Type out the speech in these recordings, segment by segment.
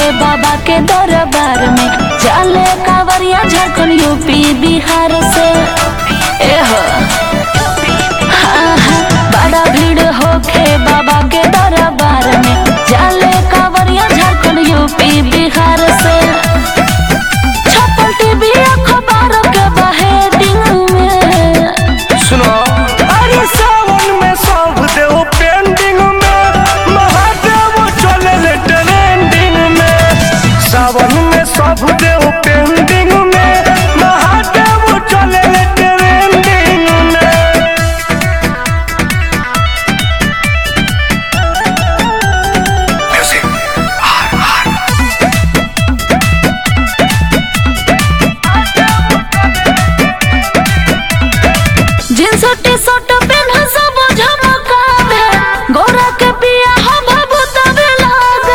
बाबा के दरबार में चले कांवरिया झारखंड यूपी बिहार से। बड़ा भीड़ होके बाबा के दरबार में चले कांवरिया झारखंड यूपी बिहार से। छपल टीवी अखबार के हेडिंग में सुनो अरे सावन में सब देव पेंडिंग में, महादेव चले ट्रेंडिंग में। सावन में सब देव पेंडिंग में, महादेव चले ट्रेंडिंग में। जींस टी शर्ट पहन सब झमकावे, गोरा के पिया हम भूतवे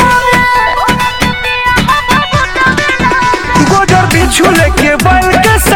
लगावे। गोजर बिछू लेके बैल के